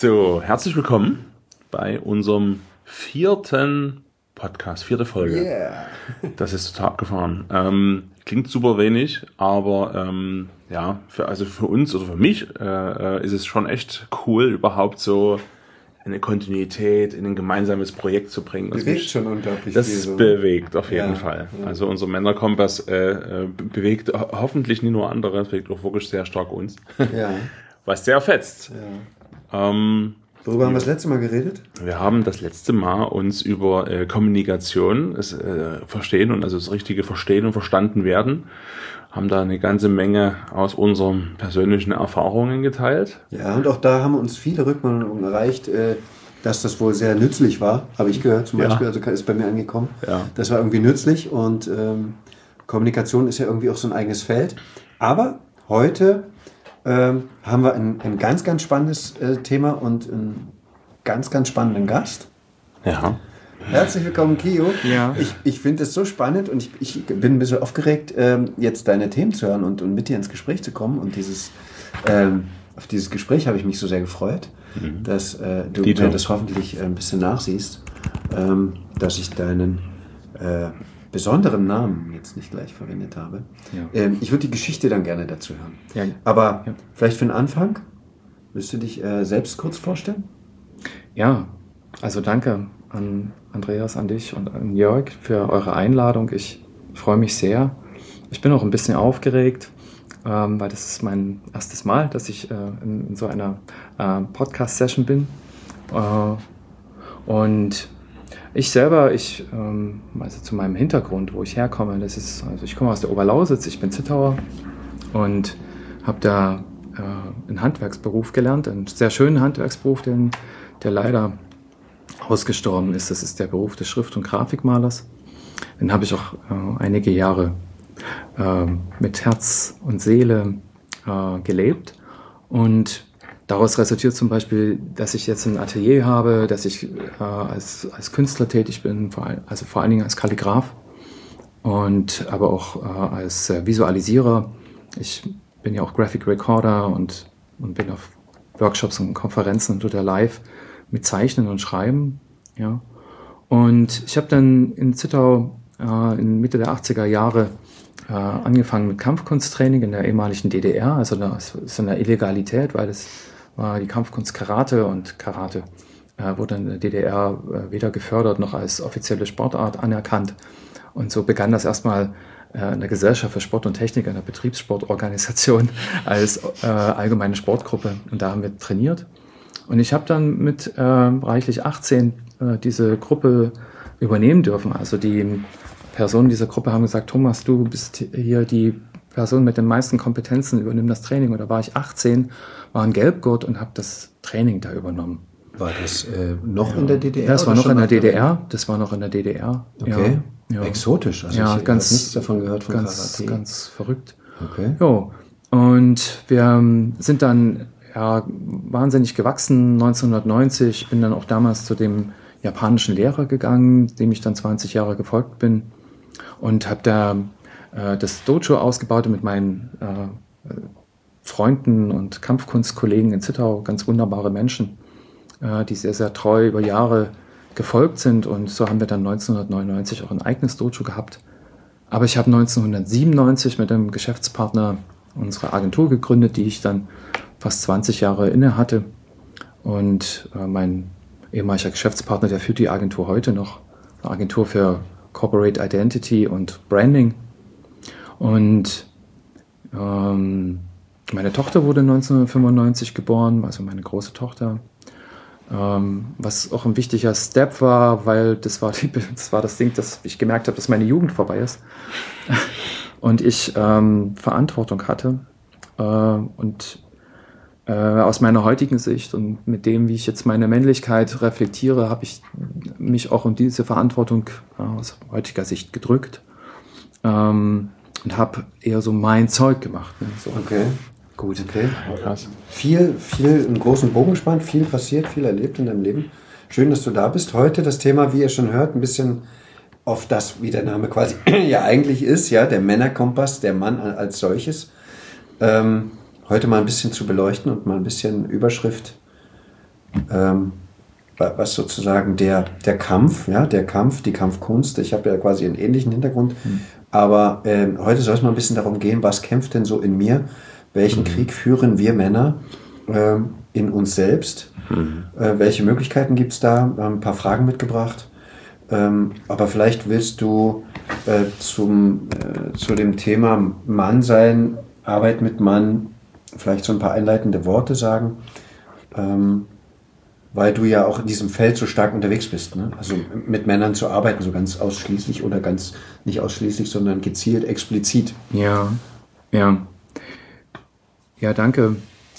So, herzlich willkommen bei unserem vierten Podcast, vierte Folge. Yeah. Das ist total abgefahren. Klingt super wenig, aber ja, für uns oder für mich ist es schon echt cool, überhaupt so eine Kontinuität in ein gemeinsames Projekt zu bringen. Bewegt schon unglaublich das viel. Das so. bewegt auf jeden Ja, Fall. ja. Also unser Männerkompass bewegt hoffentlich nicht nur andere, es bewegt auch wirklich sehr stark uns. Ja. Was sehr fetzt. Ja. Worüber haben wir das letzte Mal geredet? Wir haben das letzte Mal uns über Kommunikation, Verstehen und also das richtige Verstehen und verstanden werden, haben da eine ganze Menge aus unseren persönlichen Erfahrungen geteilt. Ja, und auch da haben uns viele Rückmeldungen erreicht, dass das wohl sehr nützlich war, habe ich gehört zum Beispiel, also ist bei mir angekommen. Ja. Das war irgendwie nützlich und Kommunikation ist ja irgendwie auch so ein eigenes Feld. Aber heute haben wir ein ganz, ganz spannendes Thema und einen ganz, ganz spannenden Gast. Ja. Herzlich willkommen, Kio. Ja. Ich finde es so spannend und ich bin ein bisschen aufgeregt, jetzt deine Themen zu hören und mit dir ins Gespräch zu kommen. Und auf dieses Gespräch habe ich mich so sehr gefreut, dass du mir das hoffentlich ein bisschen nachsiehst, dass ich deinen besonderen Namen jetzt nicht gleich verwendet habe. Ja. Ich würde die Geschichte dann gerne dazu hören. Ja. Aber vielleicht für den Anfang, willst du dich selbst kurz vorstellen? Ja, also danke an Andreas, an dich und an Jörg für eure Einladung. Ich freue mich sehr. Ich bin auch ein bisschen aufgeregt, weil das ist mein erstes Mal, dass ich in so einer Podcast-Session bin. Und ich selber, also zu meinem Hintergrund, wo ich herkomme, also ich komme aus der Oberlausitz, ich bin Zittauer und habe da einen Handwerksberuf gelernt, einen sehr schönen Handwerksberuf, der leider ausgestorben ist. Das ist der Beruf des Schrift- und Grafikmalers. Den habe ich auch einige Jahre mit Herz und Seele gelebt. Und daraus resultiert zum Beispiel, dass ich jetzt ein Atelier habe, dass ich als Künstler tätig bin, vor allen Dingen als Kalligraph und aber auch als Visualisierer. Ich bin ja auch Graphic Recorder und bin auf Workshops und Konferenzen und total live mit Zeichnen und Schreiben. Ja. Und ich habe dann in Zittau in Mitte der 80er Jahre angefangen mit Kampfkunsttraining in der ehemaligen DDR. Also das ist eine Illegalität, weil es war die Kampfkunst Karate und Karate wurde in der DDR weder gefördert noch als offizielle Sportart anerkannt. Und so begann das erstmal in der Gesellschaft für Sport und Technik, einer Betriebssportorganisation als allgemeine Sportgruppe. Und da haben wir trainiert. Und ich habe dann mit reichlich 18 diese Gruppe übernehmen dürfen. Also die Personen dieser Gruppe haben gesagt, Thomas, du bist hier die Person mit den meisten Kompetenzen, übernimm das Training. Und da war ich 18, war ein Gelbgurt und habe das Training da übernommen. War das noch in der DDR? Das war noch in der DDR. Das war noch in der DDR. Okay. Ja. Exotisch. Also ja, ich habe nichts davon gehört von Karate. Ganz verrückt. Okay. Ja. Und wir sind dann wahnsinnig gewachsen. 1990 bin dann auch damals zu dem japanischen Lehrer gegangen, dem ich dann 20 Jahre gefolgt bin und habe da das Dojo ausgebaut mit meinen Freunden und Kampfkunstkollegen in Zittau, ganz wunderbare Menschen, die sehr, sehr treu über Jahre gefolgt sind. Und so haben wir dann 1999 auch ein eigenes Dojo gehabt. Aber ich habe 1997 mit einem Geschäftspartner unsere Agentur gegründet, die ich dann fast 20 Jahre inne hatte. Und mein ehemaliger Geschäftspartner, der führt die Agentur heute noch, eine Agentur für Corporate Identity und Branding. Und meine Tochter wurde 1995 geboren, also meine große Tochter. Was auch ein wichtiger Step war, weil das war das Ding, dass ich gemerkt habe, dass meine Jugend vorbei ist. Und ich Verantwortung hatte. Und aus meiner heutigen Sicht und mit dem, wie ich jetzt meine Männlichkeit reflektiere, habe ich mich auch um diese Verantwortung aus heutiger Sicht gedrückt. Und habe eher so mein Zeug gemacht. Ne? So. Okay, gut. Okay. Krass. Viel, einen großen Bogen gespannt, viel passiert, viel erlebt in deinem Leben. Schön, dass du da bist. Heute das Thema, wie ihr schon hört, ein bisschen auf das, wie der Name quasi ja eigentlich ist, ja, der Männerkompass, der Mann als solches. Heute mal ein bisschen zu beleuchten und mal ein bisschen Überschrift was sozusagen der Kampf, ja, die Kampfkunst, ich habe ja quasi einen ähnlichen Hintergrund, aber heute soll es mal ein bisschen darum gehen, was kämpft denn so in mir, welchen Krieg führen wir Männer in uns selbst, welche Möglichkeiten gibt es da, ein paar Fragen mitgebracht, aber vielleicht willst du zu dem Thema Mann sein, Arbeit mit Mann, vielleicht so ein paar einleitende Worte sagen, weil du ja auch in diesem Feld so stark unterwegs bist, ne? Also mit Männern zu arbeiten, so ganz ausschließlich oder ganz nicht ausschließlich, sondern gezielt, explizit. Ja, danke.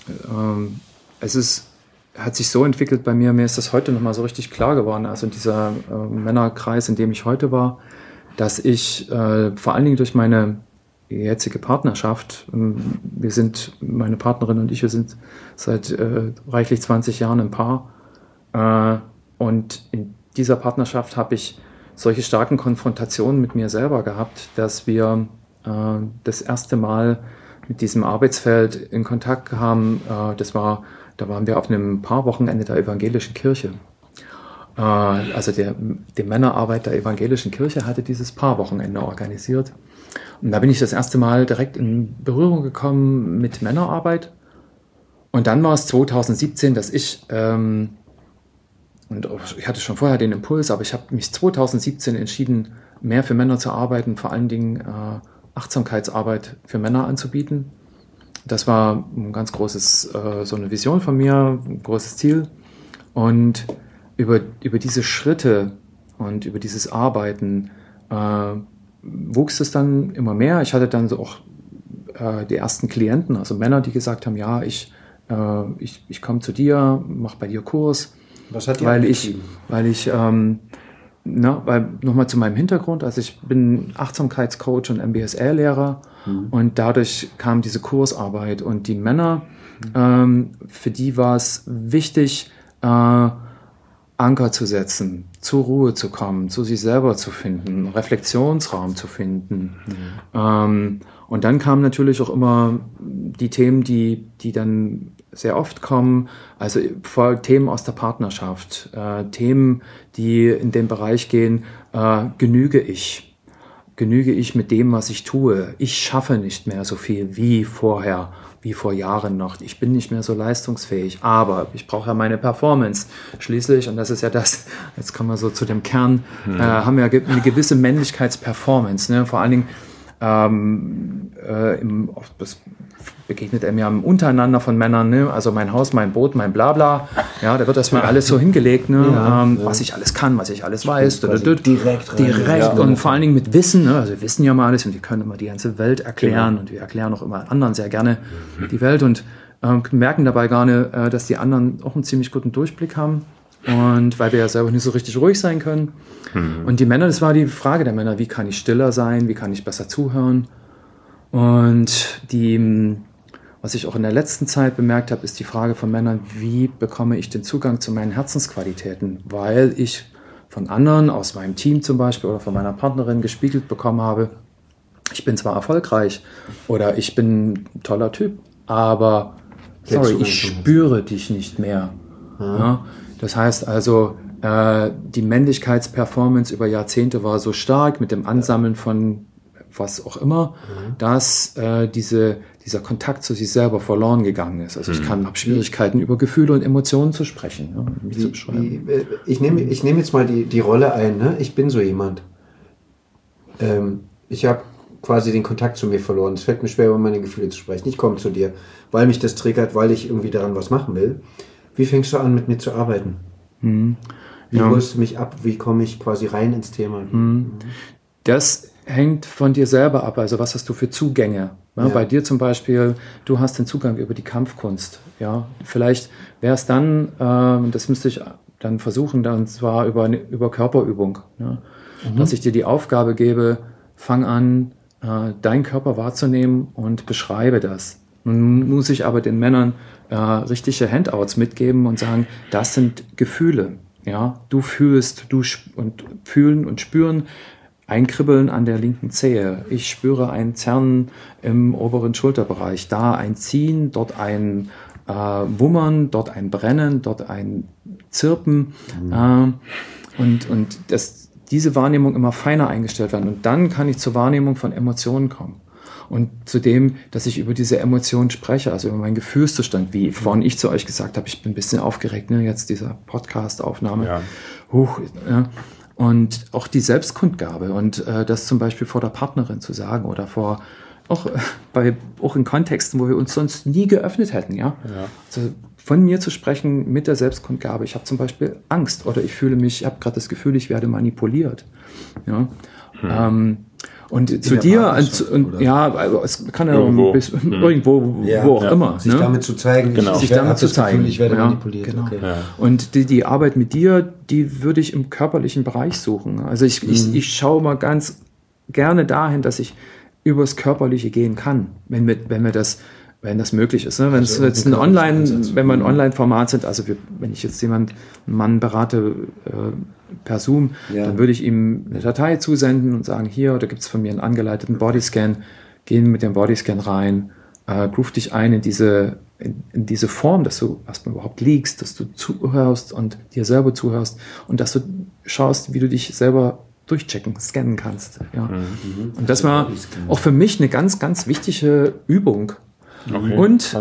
Hat sich so entwickelt bei mir ist das heute nochmal so richtig klar geworden, also in dieser Männerkreis, in dem ich heute war, dass ich vor allen Dingen durch meine jetzige Partnerschaft, meine Partnerin und ich, wir sind seit reichlich 20 Jahren ein Paar, und in dieser Partnerschaft habe ich solche starken Konfrontationen mit mir selber gehabt, dass wir das erste Mal mit diesem Arbeitsfeld in Kontakt kamen. Da waren wir auf einem Paarwochenende der evangelischen Kirche. Also die Männerarbeit der evangelischen Kirche hatte dieses Paarwochenende organisiert. Und da bin ich das erste Mal direkt in Berührung gekommen mit Männerarbeit. Und dann war es 2017, dass ich hatte schon vorher den Impuls, aber ich habe mich 2017 entschieden, mehr für Männer zu arbeiten, vor allen Dingen Achtsamkeitsarbeit für Männer anzubieten. Das war ein ganz großes, so eine Vision von mir, ein großes Ziel. Und über diese Schritte und über dieses Arbeiten wuchs es dann immer mehr. Ich hatte dann so auch die ersten Klienten, also Männer, die gesagt haben, ja, ich komme zu dir, mache bei dir Kurs. Was hat die weil nochmal zu meinem Hintergrund, also ich bin Achtsamkeitscoach und MBSR-Lehrer und dadurch kam diese Kursarbeit und die Männer, für die war es wichtig, Anker zu setzen, zur Ruhe zu kommen, zu sich selber zu finden, Reflexionsraum zu finden. Und dann kamen natürlich auch immer die Themen, die dann sehr oft kommen, also Themen aus der Partnerschaft, Themen, die in den Bereich gehen, genüge ich mit dem, was ich tue, ich schaffe nicht mehr so viel wie vorher, wie vor Jahren noch, ich bin nicht mehr so leistungsfähig, aber ich brauche ja meine Performance. Schließlich, und das ist ja das, jetzt kommen wir so zu dem Kern, haben wir eine gewisse Männlichkeitsperformance, ne? Vor allen Dingen das begegnet mir untereinander von Männern, ne? Also mein Haus, mein Boot, mein Blabla, ja, da wird erstmal alles so hingelegt, ne? Was ich alles kann, was ich alles weiß, direkt und vor allen Dingen mit Wissen, ne? Also wir wissen ja mal alles und wir können immer die ganze Welt erklären und wir erklären auch immer anderen sehr gerne die Welt und merken dabei gar nicht, dass die anderen auch einen ziemlich guten Durchblick haben. Und weil wir ja selber nicht so richtig ruhig sein können. Und die Männer, das war die Frage der Männer, wie kann ich stiller sein, wie kann ich besser zuhören? Und was ich auch in der letzten Zeit bemerkt habe, ist die Frage von Männern, wie bekomme ich den Zugang zu meinen Herzensqualitäten? Weil ich von anderen, aus meinem Team zum Beispiel oder von meiner Partnerin gespiegelt bekommen habe, ich bin zwar erfolgreich oder ich bin ein toller Typ, aber ich spüre dich nicht mehr. Ja? Das heißt also, die Männlichkeitsperformance über Jahrzehnte war so stark mit dem Ansammeln von was auch immer, dass dieser Kontakt zu sich selber verloren gegangen ist. Also ich habe Schwierigkeiten, über Gefühle und Emotionen zu sprechen. Ja, mich zu beschreiben. Ich nehme jetzt mal die Rolle ein. Ne? Ich bin so jemand. Ich habe quasi den Kontakt zu mir verloren. Es fällt mir schwer, über meine Gefühle zu sprechen. Ich komme zu dir, weil mich das triggert, weil ich irgendwie daran was machen will. Wie fängst du an, mit mir zu arbeiten? Wie holst du mich ab? Wie komme ich quasi rein ins Thema? Das hängt von dir selber ab. Also was hast du für Zugänge? Ja, bei dir zum Beispiel, du hast den Zugang über die Kampfkunst. Ja, vielleicht wäre es dann, das müsste ich dann versuchen, und zwar über Körperübung. Ja? Dass ich dir die Aufgabe gebe, fang an, deinen Körper wahrzunehmen und beschreibe das. Nun muss ich aber den Männern richtige Handouts mitgeben und sagen, das sind Gefühle. Ja, du fühlst, und fühlen und spüren ein Kribbeln an der linken Zehe. Ich spüre ein Zerren im oberen Schulterbereich. Da ein Ziehen, dort ein Wummern, dort ein Brennen, dort ein Zirpen und diese Wahrnehmung immer feiner eingestellt werden. Und dann kann ich zur Wahrnehmung von Emotionen kommen. Und zu dem, dass ich über diese Emotionen spreche, also über meinen Gefühlszustand, wie vorhin ich zu euch gesagt habe, ich bin ein bisschen aufgeregt, ne, jetzt dieser Podcast-Aufnahme. Ja. Und auch die Selbstkundgabe und das zum Beispiel vor der Partnerin zu sagen oder auch in Kontexten, wo wir uns sonst nie geöffnet hätten, ja. Also von mir zu sprechen mit der Selbstkundgabe. Ich habe zum Beispiel Angst oder ich habe gerade das Gefühl, ich werde manipuliert. Ja. Und zu dir, es kann ja irgendwo wo auch immer. Sich damit zu zeigen, sich damit zu zeigen. Ich werde manipuliert. Genau. Okay. Ja. Und die Arbeit mit dir, die würde ich im körperlichen Bereich suchen. Also ich schaue mal ganz gerne dahin, dass ich übers Körperliche gehen kann, wenn das möglich ist. Ne? Wenn es jetzt wenn wir ein Online-Format sind, also wenn ich jetzt einen Mann berate per Zoom, dann würde ich ihm eine Datei zusenden und sagen, hier, da gibt es von mir einen angeleiteten Bodyscan, gehen mit dem Bodyscan rein, groove dich ein in diese Form, dass du erstmal überhaupt liegst, dass du zuhörst und dir selber zuhörst und dass du schaust, wie du dich selber scannen kannst. Ja. Und das war auch für mich eine ganz, ganz wichtige Übung. Okay, und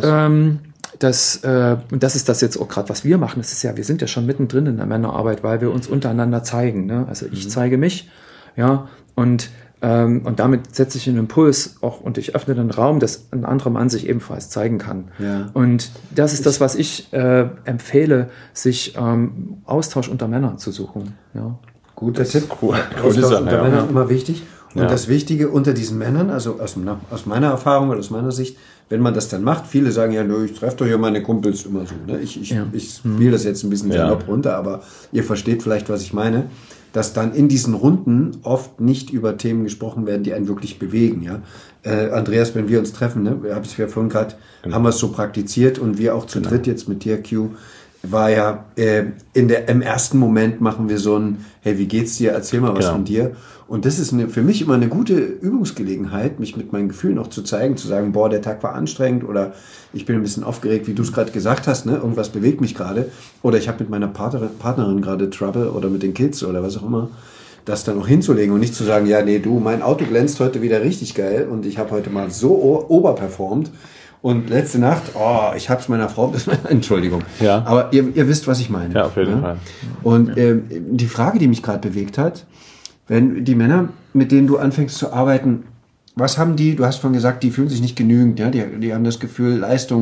das ist das jetzt auch gerade, was wir machen. Das ist ja, wir sind ja schon mittendrin in der Männerarbeit, weil wir uns untereinander zeigen. Ne? Also ich zeige mich, ja, und damit setze ich einen Impuls auch und ich öffne den Raum, dass ein anderer Mann sich ebenfalls zeigen kann. Ja. Und das ist das, was ich empfehle, sich Austausch unter Männern zu suchen. Ja. Guter Tipp. Cool. Austausch unter Männern immer wichtig. Und das Wichtige unter diesen Männern, also aus meiner Erfahrung oder aus meiner Sicht, wenn man das dann macht, viele sagen ja, ich treffe doch hier meine Kumpels immer so. Ne? Ich spiele das jetzt ein bisschen salopp runter, aber ihr versteht vielleicht, was ich meine, dass dann in diesen Runden oft nicht über Themen gesprochen werden, die einen wirklich bewegen. Ja? Andreas, wenn wir uns treffen, ne, haben wir es so praktiziert und wir auch zu dritt jetzt mit dir, Q, war ja im ersten Moment machen wir so ein, hey, wie geht's dir? Erzähl mal was von dir. Und das ist für mich immer eine gute Übungsgelegenheit, mich mit meinen Gefühlen auch zu zeigen, zu sagen, boah, der Tag war anstrengend oder ich bin ein bisschen aufgeregt, wie du es gerade gesagt hast, ne? Irgendwas bewegt mich gerade. Oder ich habe mit meiner Partnerin gerade Trouble oder mit den Kids oder was auch immer. Das dann auch hinzulegen und nicht zu sagen, ja, nee, du, mein Auto glänzt heute wieder richtig geil und ich habe heute mal so oberperformt. Und letzte Nacht, ich hab's meiner Frau, Entschuldigung. Ja. Aber ihr wisst, was ich meine. Ja, auf jeden Fall. Und die Frage, die mich gerade bewegt hat, wenn die Männer, mit denen du anfängst zu arbeiten, was haben die, du hast vorhin gesagt, die fühlen sich nicht genügend, ja, die haben das Gefühl,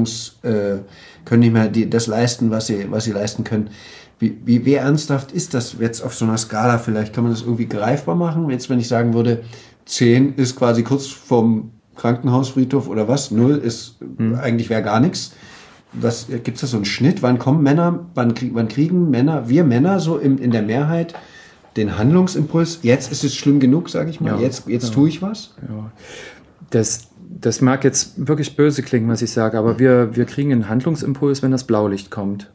können nicht mehr das leisten, was sie leisten können. Wie ernsthaft ist das jetzt auf so einer Skala vielleicht? Kann man das irgendwie greifbar machen? Jetzt, wenn ich sagen würde, 10 ist quasi kurz vom Krankenhausfriedhof oder was? 0 ist eigentlich wäre gar nichts. Gibt es da so einen Schnitt? Wann kommen Männer, wann kriegen wir Männer so in der Mehrheit den Handlungsimpuls? Jetzt ist es schlimm genug, sage ich mal. Ja, jetzt tue ich was. Ja. Das mag jetzt wirklich böse klingen, was ich sage, aber wir kriegen einen Handlungsimpuls, wenn das Blaulicht kommt.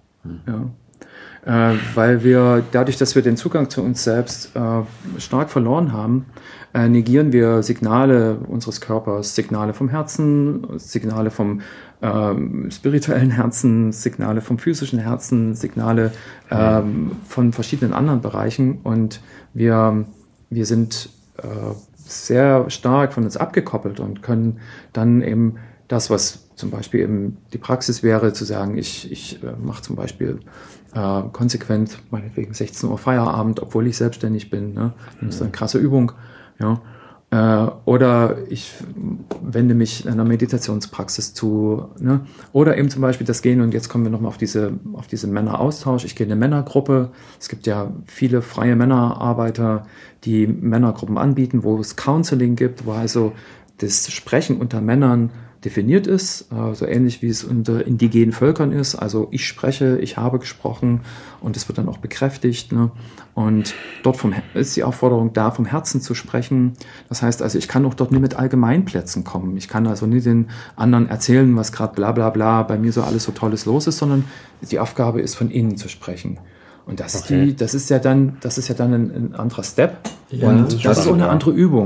Ja. Weil wir dadurch, dass wir den Zugang zu uns selbst stark verloren haben, negieren wir Signale unseres Körpers, Signale vom Herzen, Signale vom spirituellen Herzen, Signale vom physischen Herzen, Signale von verschiedenen anderen Bereichen und wir sind sehr stark von uns abgekoppelt und können dann eben das, was zum Beispiel eben die Praxis wäre, zu sagen, ich mache zum Beispiel konsequent, meinetwegen 16 Uhr Feierabend, obwohl ich selbstständig bin. Ne? Das ist eine krasse Übung. Ja. Oder ich wende mich einer Meditationspraxis zu. Ne? Oder eben zum Beispiel das Gehen, und jetzt kommen wir nochmal auf diese Männeraustausch. Ich gehe in eine Männergruppe. Es gibt ja viele freie Männerarbeiter, die Männergruppen anbieten, wo es Counseling gibt, wo also das Sprechen unter Männern definiert ist, so ähnlich wie es unter indigenen Völkern ist. Also ich spreche, ich habe gesprochen und es wird dann auch bekräftigt. Ne? Und dort ist die Aufforderung da, vom Herzen zu sprechen. Das heißt also, ich kann auch dort nie mit Allgemeinplätzen kommen. Ich kann also nie den anderen erzählen, was gerade bla bla bla bei mir so alles so Tolles los ist, sondern die Aufgabe ist, von innen zu sprechen. Und das ist ja dann ein anderer Step. Ja, und das ist auch eine andere Übung.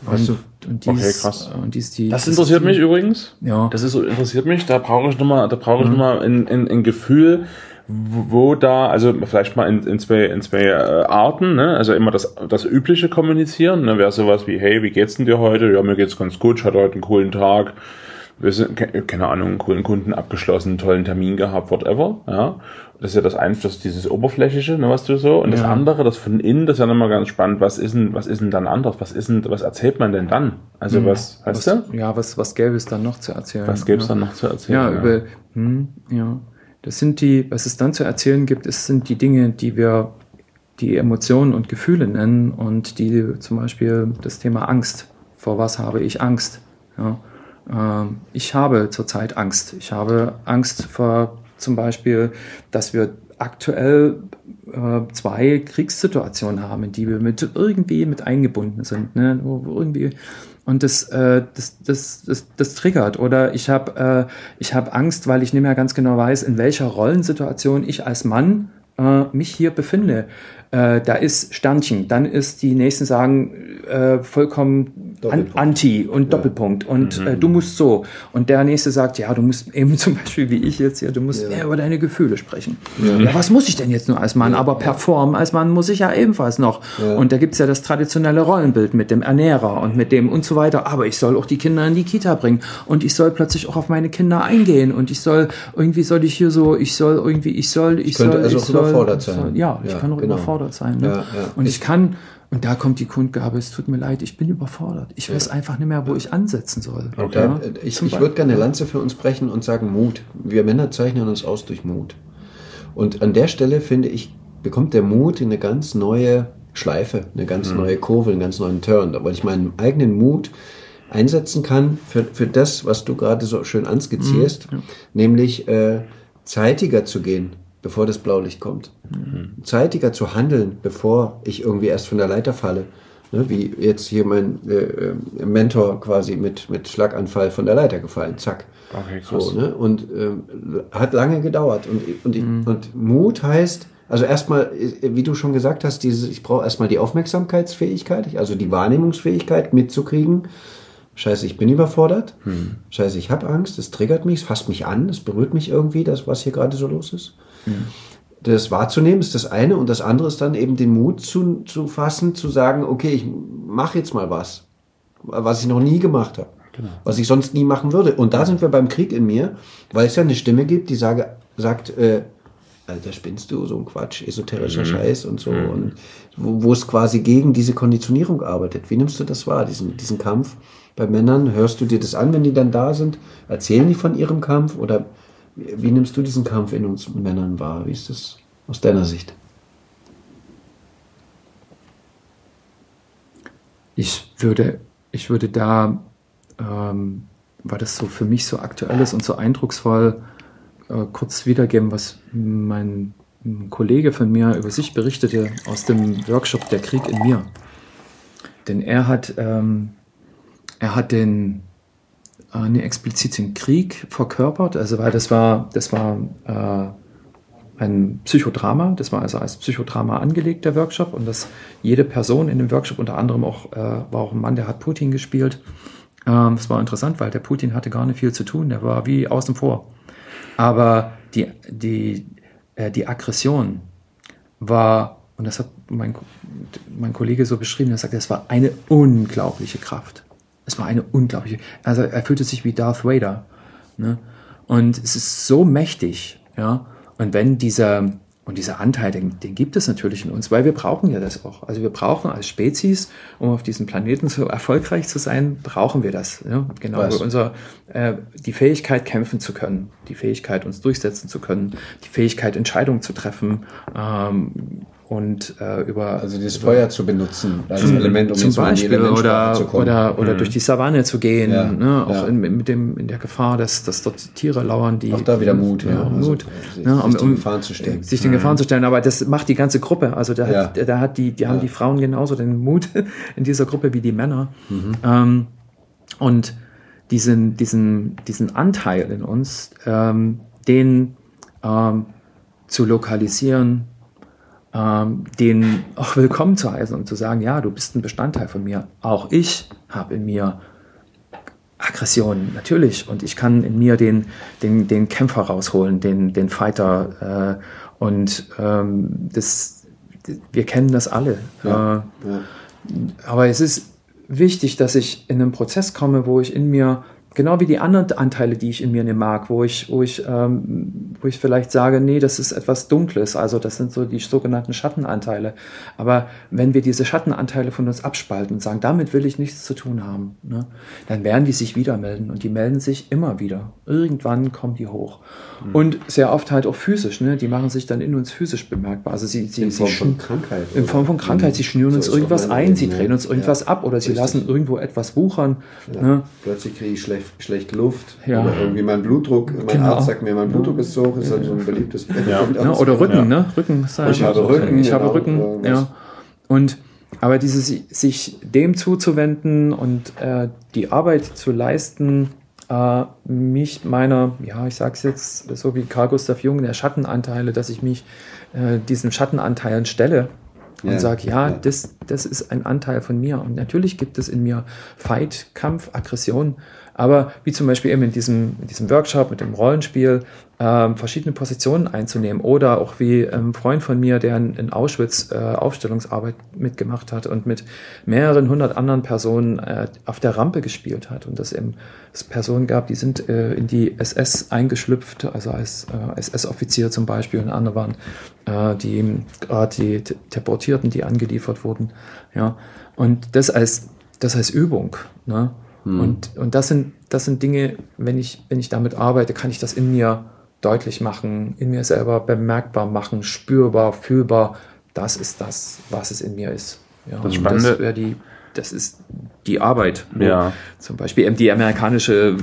Und okay, krass. Das interessiert mich übrigens. Ja. Das interessiert mich. Da brauche ich nochmal ein Gefühl, wo da, also vielleicht mal in zwei Arten, ne? Also immer das übliche Kommunizieren, ne? Wäre sowas wie, hey, wie geht's denn dir heute? Ja, mir geht's ganz gut, ich hatte heute einen coolen Tag. Wir sind, keine Ahnung, einen coolen Kunden abgeschlossen, einen tollen Termin gehabt, whatever, ja. Das ist ja das eine, das ist dieses Oberflächliche, ne, was du so. Und das andere, das von innen, das ist ja nochmal ganz spannend. Was ist denn dann anders? Was erzählt man denn dann? Also weißt du? Ja, was gäbe es dann noch zu erzählen? Was gäbe es dann noch zu erzählen? Ja, das sind was es dann zu erzählen gibt, sind die Dinge, die wir die Emotionen und Gefühle nennen und die zum Beispiel das Thema Angst. Vor was habe ich Angst? Ja. Ich habe zurzeit Angst. Ich habe Angst vor zum Beispiel, dass wir aktuell 2 Kriegssituationen haben, in die wir irgendwie mit eingebunden sind. Ne? Wo irgendwie, und das triggert. Oder ich habe Angst, weil ich nicht mehr ganz genau weiß, in welcher Rollensituation ich als Mann mich hier befinde. Da ist Sternchen, dann ist die nächsten sagen vollkommen anti und Doppelpunkt und du musst so. Und der nächste sagt, ja, du musst eben zum Beispiel wie ich jetzt hier, du musst mehr über deine Gefühle sprechen. Ja, was muss ich denn jetzt nur als Mann? Aber performen als Mann muss ich ja ebenfalls noch. Ja. Und da gibt's ja das traditionelle Rollenbild mit dem Ernährer und mit dem und so weiter. Aber ich soll auch die Kinder in die Kita bringen und ich soll plötzlich auch auf meine Kinder eingehen und ich könnte also überfordert sein. Ja, ich kann auch überfordert sein. Ne? Ja. Und ich kann, und da kommt die Kundgabe, es tut mir leid, ich bin überfordert. Ich weiß einfach nicht mehr, wo ich ansetzen soll. Okay. Ja? Ich würde gerne eine Lanze für uns brechen und sagen Mut. Wir Männer zeichnen uns aus durch Mut. Und an der Stelle, finde ich, bekommt der Mut eine ganz neue Schleife, eine ganz neue Kurve, einen ganz neuen Turn. Weil ich meinen eigenen Mut einsetzen kann für das, was du gerade so schön anskizzierst, nämlich zeitiger zu gehen, bevor das Blaulicht kommt. Zeitiger zu handeln, bevor ich irgendwie erst von der Leiter falle. Ne, wie jetzt hier mein Mentor quasi mit Schlaganfall von der Leiter gefallen. Zack. Okay, krass. So, ne? Und hat lange gedauert. Und Mut heißt, also erstmal, wie du schon gesagt hast, ich brauche erstmal die Aufmerksamkeitsfähigkeit, also die Wahrnehmungsfähigkeit mitzukriegen. Scheiße, ich bin überfordert. Scheiße, ich habe Angst. Es triggert mich, es fasst mich an, es berührt mich irgendwie, das, was hier gerade so los ist. Das wahrzunehmen ist das eine. Und das andere ist dann eben den Mut zu fassen, zu sagen, okay, ich mache jetzt mal was ich noch nie gemacht habe. Genau. Was ich sonst nie machen würde. Und da sind wir beim Krieg in mir, weil es ja eine Stimme gibt, die sagt, Alter, spinnst du, so ein Quatsch, esoterischer Scheiß und so. Und wo es quasi gegen diese Konditionierung arbeitet. Wie nimmst du das wahr, diesen Kampf? Bei Männern, hörst du dir das an, wenn die dann da sind? Erzählen die von ihrem Kampf? Oder wie nimmst du diesen Kampf in uns Männern wahr? Wie ist das aus deiner Sicht? Ich würde da, weil das so für mich so aktuell ist und so eindrucksvoll, kurz wiedergeben, was mein Kollege von mir über sich berichtete aus dem Workshop Der Krieg in mir. Denn er hat den expliziten Krieg verkörpert, also weil das war ein Psychodrama, das war also als Psychodrama angelegt, der Workshop, und dass jede Person in dem Workshop, unter anderem auch, war auch ein Mann, der hat Putin gespielt. Das war interessant, weil der Putin hatte gar nicht viel zu tun, der war wie außen vor. Aber die Aggression war, und das hat mein Kollege so beschrieben, er sagt, es war eine unglaubliche Kraft. Es war eine unglaubliche, also er fühlte sich wie Darth Vader. Ne? Und es ist so mächtig, ja. Und wenn dieser Anteil, den gibt es natürlich in uns, weil wir brauchen ja das auch. Also wir brauchen als Spezies, um auf diesem Planeten so erfolgreich zu sein, brauchen wir das. Ja? Genau, die Fähigkeit, kämpfen zu können, die Fähigkeit, uns durchsetzen zu können, die Fähigkeit, Entscheidungen zu treffen, also das Feuer zu benutzen als Element, um zum Beispiel zu kommen. Oder durch die Savanne zu gehen, auch in der Gefahr, dass dort Tiere lauern, die auch da wieder Mut, Mut, sich den Gefahren zu stellen. Sich den Gefahren zu stellen, aber das macht die ganze Gruppe. Also haben die Frauen genauso den Mut in dieser Gruppe wie die Männer. Und diesen Anteil in uns, den zu lokalisieren, den auch willkommen zu heißen und zu sagen, ja, du bist ein Bestandteil von mir. Auch ich habe in mir Aggression, natürlich. Und ich kann in mir den Kämpfer rausholen, den Fighter. Wir kennen das alle. Aber es ist wichtig, dass ich in einen Prozess komme, wo ich in mir, genau wie die anderen Anteile, die ich in mir nicht mag, wo ich vielleicht sage, nee, das ist etwas Dunkles, also das sind so die sogenannten Schattenanteile. Aber wenn wir diese Schattenanteile von uns abspalten und sagen, damit will ich nichts zu tun haben, ne, dann werden die sich wieder melden und die melden sich immer wieder. Irgendwann kommen die hoch. Und sehr oft halt auch physisch, ne, die machen sich dann in uns physisch bemerkbar. Also in Form von Krankheit. In Form von Krankheit. Sie schnüren uns irgendwas ein, sie drehen uns irgendwas ab oder sie lassen irgendwo etwas wuchern. Ja. Ne? Plötzlich kriege ich schlecht Luft oder irgendwie mein Blutdruck. Mein Arzt sagt mir, mein Blutdruck ist so hoch, ist halt so ein beliebtes Bild. Oder Rücken, ne? Rücken. Ich habe Rücken. Ich habe Rücken, ja. Aber sich dem zuzuwenden und die Arbeit zu leisten, ich sag's jetzt so wie Carl Gustav Jung, der Schattenanteile, dass ich mich diesen Schattenanteilen stelle und sage, das ist ein Anteil von mir. Und natürlich gibt es in mir Fight, Kampf, Aggression, aber wie zum Beispiel eben in diesem Workshop mit dem Rollenspiel, verschiedene Positionen einzunehmen oder auch wie ein Freund von mir, der in Auschwitz Aufstellungsarbeit mitgemacht hat und mit mehreren 100 anderen Personen auf der Rampe gespielt hat und es Personen gab, die sind in die SS eingeschlüpft, also als SS-Offizier zum Beispiel, und andere waren die Deportierten, die angeliefert wurden, ja, und das als Übung, ne? Und das sind Dinge, wenn ich damit arbeite, kann ich das in mir deutlich machen, in mir selber bemerkbar machen, spürbar, fühlbar. Das ist das, was es in mir ist. Ja, das Spannende, das ist die Arbeit. Ja. Zum Beispiel die amerikanische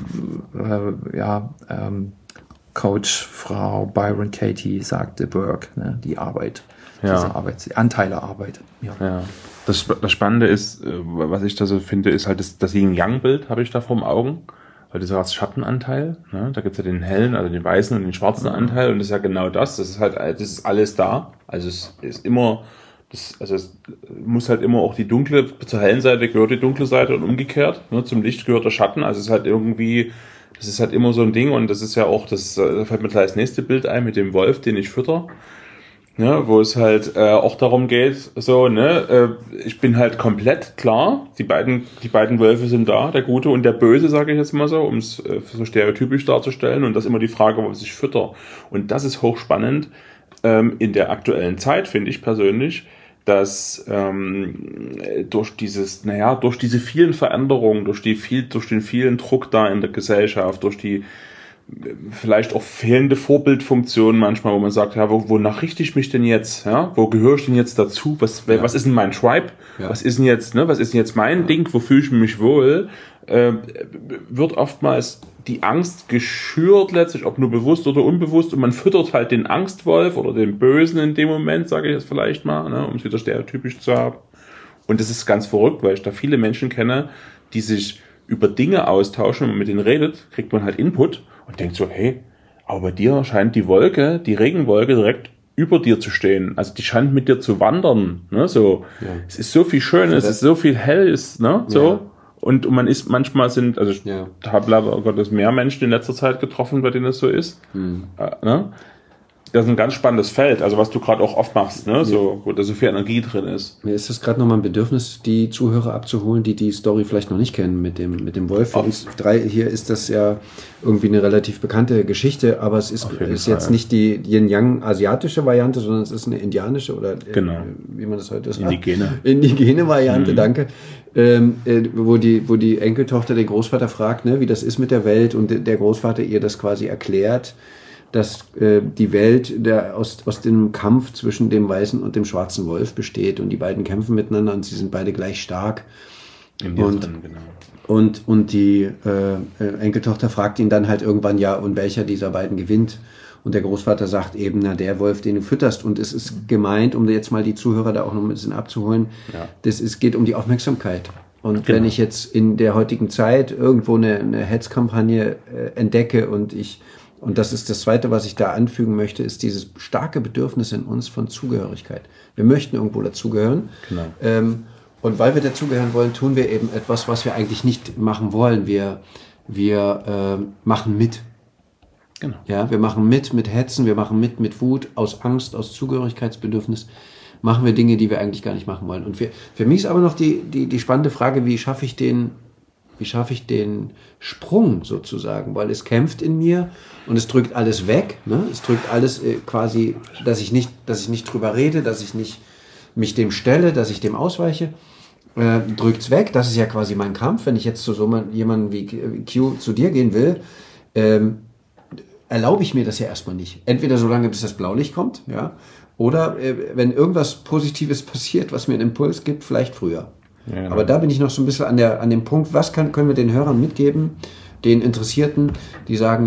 Coach Frau Byron Katie sagte Work, ne, die Arbeit, diese Arbeit, die Anteile Arbeit. Ja. Das Spannende ist, was ich da so finde, ist halt das Yin-Yang-Bild, habe ich da vor den Augen. Weil du sagst Schattenanteil, ne? Da gibt's ja den hellen, also den weißen und den schwarzen Anteil, und das ist ja genau das. Das ist alles da. Also es ist immer, es muss halt immer auch zur hellen Seite gehört die dunkle Seite und umgekehrt. Ne? Zum Licht gehört der Schatten. Also es ist halt irgendwie, das ist halt immer so ein Ding, und das ist ja auch, da fällt mir gleich das nächste Bild ein mit dem Wolf, den ich fütter. Ne, wo es halt auch darum geht, so, ne, ich bin halt komplett klar, die beiden Wölfe sind da, der Gute und der Böse, sage ich jetzt mal so, um es so stereotypisch darzustellen, und das ist immer die Frage, was ich fütter. Und das ist hochspannend in der aktuellen Zeit, finde ich persönlich, dass durch diese vielen Veränderungen, durch den vielen Druck da in der Gesellschaft, durch die vielleicht auch fehlende Vorbildfunktion manchmal, wo man sagt, ja, wonach richte ich mich denn jetzt? Ja, wo gehöre ich denn jetzt dazu? Was ist denn mein Tribe? Ja. Was ist denn jetzt mein Ding? Wo fühle ich mich wohl? Wird oftmals die Angst geschürt letztlich, ob nur bewusst oder unbewusst, und man füttert halt den Angstwolf oder den Bösen in dem Moment, sage ich jetzt vielleicht mal, ne, um es wieder stereotypisch zu haben. Und das ist ganz verrückt, weil ich da viele Menschen kenne, die sich über Dinge austauschen, wenn man mit denen redet, kriegt man halt Input und denkt so, hey, aber bei dir scheint die Regenwolke direkt über dir zu stehen. Also die scheint mit dir zu wandern, ne, so. Ja. Es ist so viel Schönes, es ist so viel Helles, ne, so. Ja. Und man ist, manchmal ich habe leider Gottes mehr Menschen in letzter Zeit getroffen, bei denen es so ist, ne. Das ist ein ganz spannendes Feld, also was du gerade auch oft machst, ne? So, wo da so viel Energie drin ist. Mir ist es gerade nochmal ein Bedürfnis, die Zuhörer abzuholen, die Story vielleicht noch nicht kennen mit dem Wolf. Für uns drei hier ist das ja irgendwie eine relativ bekannte Geschichte, aber es ist jetzt nicht die Yin-Yang-asiatische Variante, sondern es ist eine indianische oder wie man das heute sagt. Indigene Variante, danke. Wo die Enkeltochter den Großvater fragt, ne, wie das ist mit der Welt, und der Großvater ihr das quasi erklärt, dass die Welt aus dem Kampf zwischen dem weißen und dem schwarzen Wolf besteht, und die beiden kämpfen miteinander und sie sind beide gleich stark. Und die Enkeltochter fragt ihn dann halt irgendwann, ja, und welcher dieser beiden gewinnt? Und der Großvater sagt eben, na, der Wolf, den du fütterst. Und es ist gemeint, um jetzt mal die Zuhörer da auch noch ein bisschen abzuholen, geht um die Aufmerksamkeit. Und wenn ich jetzt in der heutigen Zeit irgendwo eine Hetzkampagne entdecke und das ist das Zweite, was ich da anfügen möchte, ist dieses starke Bedürfnis in uns von Zugehörigkeit. Wir möchten irgendwo dazugehören. Genau. Und weil wir dazugehören wollen, tun wir eben etwas, was wir eigentlich nicht machen wollen. Wir machen mit. Genau. Ja, wir machen mit Hetzen, wir machen mit Wut, aus Angst, aus Zugehörigkeitsbedürfnis, machen wir Dinge, die wir eigentlich gar nicht machen wollen. Und für mich ist aber noch die spannende Frage, wie schaffe ich den Sprung sozusagen, weil es kämpft in mir und es drückt alles weg, ne? Es drückt alles quasi, dass ich nicht drüber rede, dass ich nicht mich dem stelle, dass ich dem ausweiche, drückt's weg. Das ist ja quasi mein Kampf. Wenn ich jetzt zu so jemandem wie Q zu dir gehen will, erlaube ich mir das ja erstmal nicht. Entweder so lange, bis das Blaulicht kommt, ja, oder wenn irgendwas Positives passiert, was mir einen Impuls gibt, vielleicht früher. Ja, genau. Aber da bin ich noch so ein bisschen an dem Punkt, was können wir den Hörern mitgeben, den Interessierten, die sagen,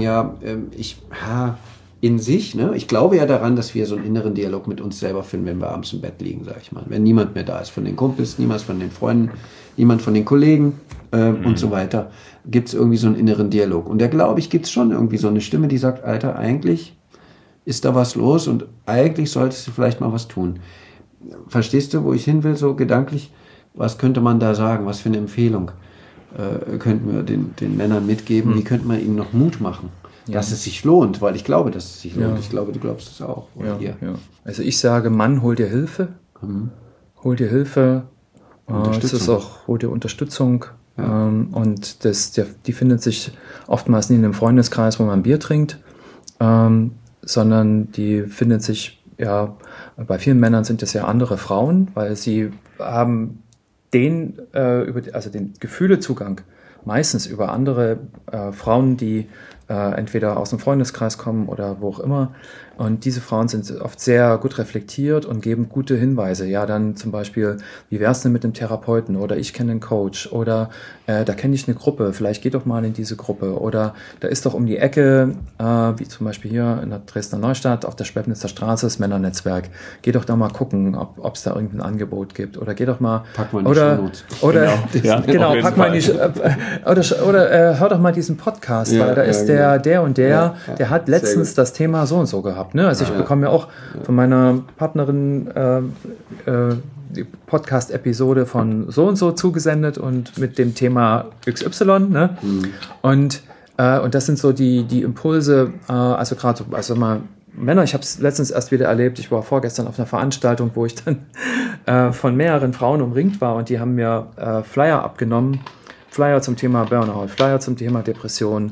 in sich, ne? Ich glaube ja daran, dass wir so einen inneren Dialog mit uns selber finden, wenn wir abends im Bett liegen, sag ich mal. Wenn niemand mehr da ist von den Kumpels, niemand von den Freunden, niemand von den Kollegen und so weiter, gibt es irgendwie so einen inneren Dialog. Und da glaube ich, gibt es schon irgendwie so eine Stimme, die sagt, Alter, eigentlich ist da was los und eigentlich solltest du vielleicht mal was tun. Verstehst du, wo ich hin will, so gedanklich? Was könnte man da sagen? Was für eine Empfehlung könnten wir den Männern mitgeben? Wie könnte man ihnen noch Mut machen? Dass es sich lohnt, weil ich glaube, dass es sich lohnt. Ja. Ich glaube, du glaubst es auch. Ja. Also ich sage, Mann, hol dir Hilfe. Hol dir Hilfe. Das ist auch, hol dir Unterstützung. Ja. Und die findet sich oftmals nicht in einem Freundeskreis, wo man Bier trinkt, sondern die findet sich, bei vielen Männern sind es ja andere Frauen, weil sie haben den Gefühlezugang meistens über andere Frauen, die entweder aus dem Freundeskreis kommen oder wo auch immer. Und diese Frauen sind oft sehr gut reflektiert und geben gute Hinweise. Ja, dann zum Beispiel, wie wär's denn mit dem Therapeuten? Oder ich kenne einen Coach. Oder da kenne ich eine Gruppe. Vielleicht geh doch mal in diese Gruppe. Oder da ist doch um die Ecke, wie zum Beispiel hier in der Dresdner Neustadt auf der Schwebnitzer Straße, das Männernetzwerk. Geh doch da mal gucken, ob es da irgendein Angebot gibt. Oder geh doch mal... Pack mal in die Shownotes. Pack mal in die... Oder hör doch mal diesen Podcast, weil da ist der und der hat letztens das Thema so und so gehabt. Ne? Also ich bekomme ja auch von meiner Partnerin die Podcast-Episode von so und so zugesendet und mit dem Thema XY. Ne? Und das sind so die Impulse, also gerade mal Männer, ich habe es letztens erst wieder erlebt, ich war vorgestern auf einer Veranstaltung, wo ich dann von mehreren Frauen umringt war und die haben mir Flyer abgenommen, Flyer zum Thema Burnout, Flyer zum Thema Depression,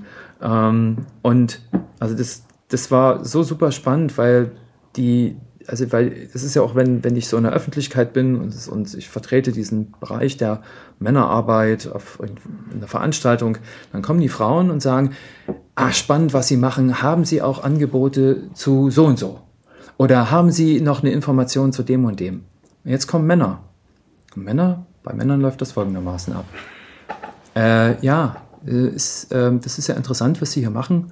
und also das war so super spannend, weil es ist ja auch, wenn ich so in der Öffentlichkeit bin und ich vertrete diesen Bereich der Männerarbeit in der Veranstaltung, dann kommen die Frauen und sagen, spannend, was Sie machen, haben Sie auch Angebote zu so und so? Oder haben Sie noch eine Information zu dem und dem? Und jetzt kommen Männer. Und bei Männern läuft das folgendermaßen ab. Das ist ja interessant, was Sie hier machen.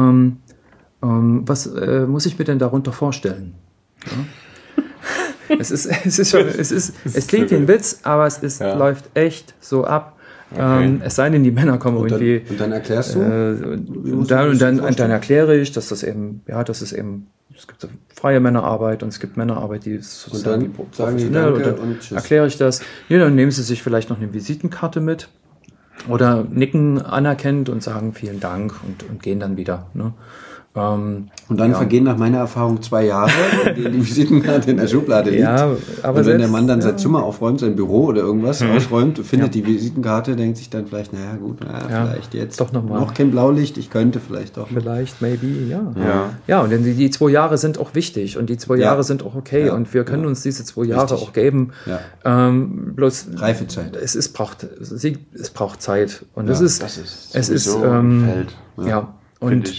Was muss ich mir denn darunter vorstellen? Ja? Es klingt wie ein Witz, aber es läuft echt so ab. Okay. Es sei denn, die Männer kommen irgendwie. Und dann erklärst du? Und dann erkläre ich, dass es gibt so freie Männerarbeit und es gibt Männerarbeit, die sozusagen professionell, und dann erkläre ich das. Ja, dann nehmen sie sich vielleicht noch eine Visitenkarte mit. Oder nicken anerkennt und sagen vielen Dank und gehen dann wieder. Ne? Und dann vergehen nach meiner Erfahrung 2 Jahre, die Visitenkarte in der Schublade liegt. Ja, aber und wenn der Mann dann sein Zimmer aufräumt, sein Büro oder irgendwas ausräumt, findet die Visitenkarte, denkt sich dann vielleicht, vielleicht jetzt doch noch kein Blaulicht, ich könnte vielleicht doch. Vielleicht, maybe, Ja, und die 2 Jahre sind auch wichtig und die 2 Jahre sind auch okay und wir können uns diese 2 Jahre auch geben. Ja. Bloß Reifezeit. Es braucht Zeit und das ist ein Feld. Und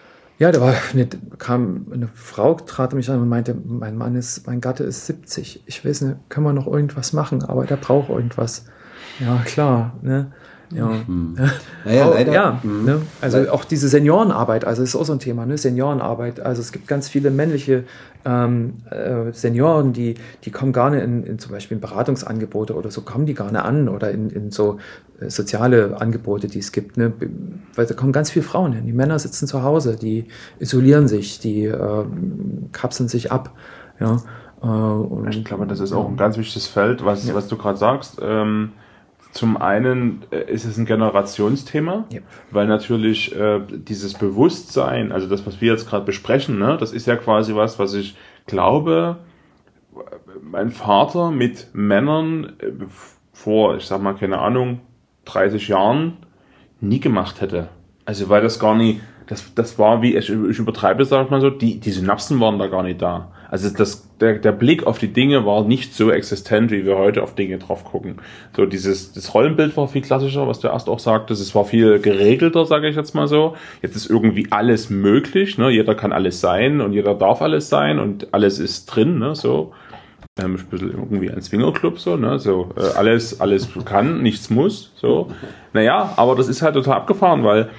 kam eine Frau, trat mich an und meinte, mein Gatte ist 70. Ich weiß nicht, kann man noch irgendwas machen, aber der braucht irgendwas. Ja, klar, ne? Ja. Leider. Ja, ne? Also auch diese Seniorenarbeit, also ist auch so ein Thema, ne? Seniorenarbeit. Also es gibt ganz viele männliche Senioren, die kommen gar nicht in zum Beispiel in Beratungsangebote oder so, kommen die gar nicht an oder in so soziale Angebote, die es gibt, ne? Weil da kommen ganz viele Frauen hin. Die Männer sitzen zu Hause, die isolieren sich, die kapseln sich ab, ja. Ich glaube, das ist auch ein ganz wichtiges Feld, was du gerade sagst. Zum einen ist es ein Generationsthema, weil natürlich dieses Bewusstsein, also das, was wir jetzt gerade besprechen, ne, das ist ja quasi was ich glaube, mein Vater mit Männern vor, ich sag mal, keine Ahnung, 30 Jahren nie gemacht hätte. Also weil das gar nicht, das war wie, ich übertreibe es, sag ich mal so, die Synapsen waren da gar nicht da. Also der Blick auf die Dinge war nicht so existent, wie wir heute auf Dinge drauf gucken. So das Rollenbild war viel klassischer, was du erst auch sagtest, es war viel geregelter, sage ich jetzt mal so. Jetzt ist irgendwie alles möglich, ne? Jeder kann alles sein und jeder darf alles sein und alles ist drin, ne? So. Ein bisschen irgendwie ein Swingerclub, so, ne? So, alles kann, nichts muss, so. Naja, aber das ist halt total abgefahren, weil